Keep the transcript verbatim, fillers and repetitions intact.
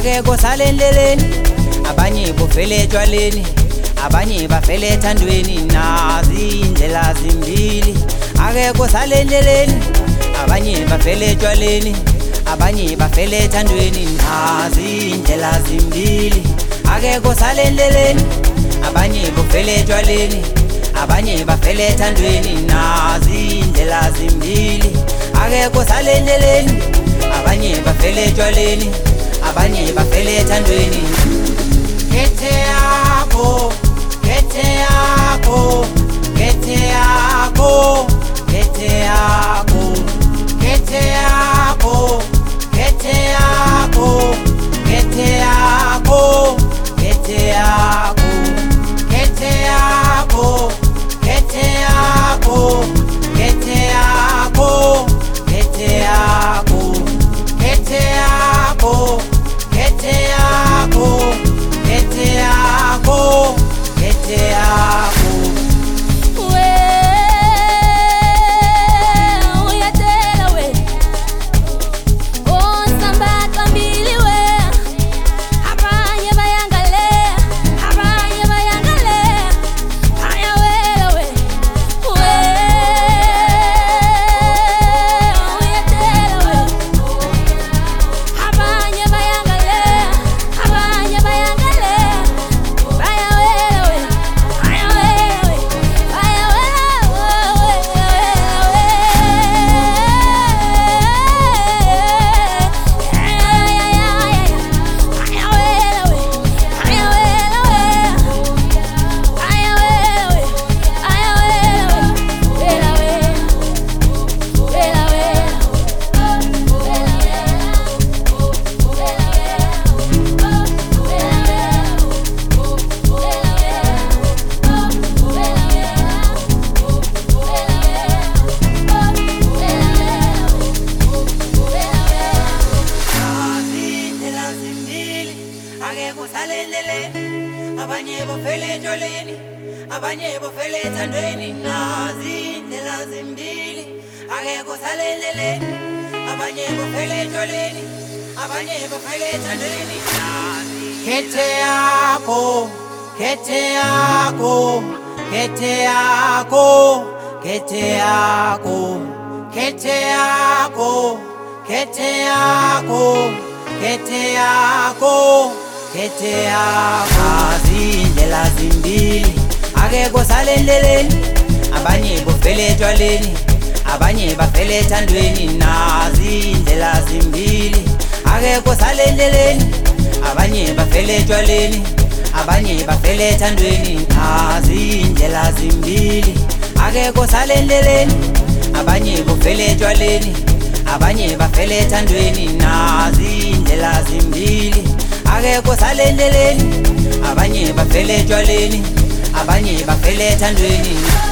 akekho sale endleleni, abanye bofele etshwaleni, abanye bafele ethandweni. Nazi indlela zimbili, akekho sale endleleni, abanye bafele etshwaleni, abanye bafele ethandweni. Nazi indlela zimbili, akekho sale endleleni, abanye bofele etshwaleni, abanye bafele ethandweni. Nazi indlela zimbili, akekho sale endleleni, abanye bafele etshwaleni, abanye bafele ethandweni. Khethe yakho, khethe yakho, khethe yakho, khethe yakho, khethe yakho, khethe yakho, khethe yakho, khethe yakho, khethe yakho, khethe yakho, khethe yakho, khethe yakho, khethe yakho, khethe yakho, khethe yakho, khethe yakho. Abanye bofele etshwaleni, abanye bofele ethandweni. Nazi indlela zimbili, akekho sale endleleni, abanye bofele etshwaleni, abanye bofele ethandweni. Khethe yakho, khethe yakho, khethe yakho, khethe yakho, khethe yakho, khethe yakho, khethe yakho, khethe yakho. Nazi indlela zimbili, akekho sale endleleni, abanye bofele etshwaleni, abanye bafele ethandweni. Nazi indlela zimbili, akekho sale endleleni, abanye bafele etshwaleni, abanye bafele ethandweni. Nazi indlela zimbili, akekho sale endleleni, abanye bofele etshwaleni, abanye bafele ethandweni. Nazi indlela zimbili, akekho sale endleleni, abanye bafele etshwaleni, abanye bafele ethandweni.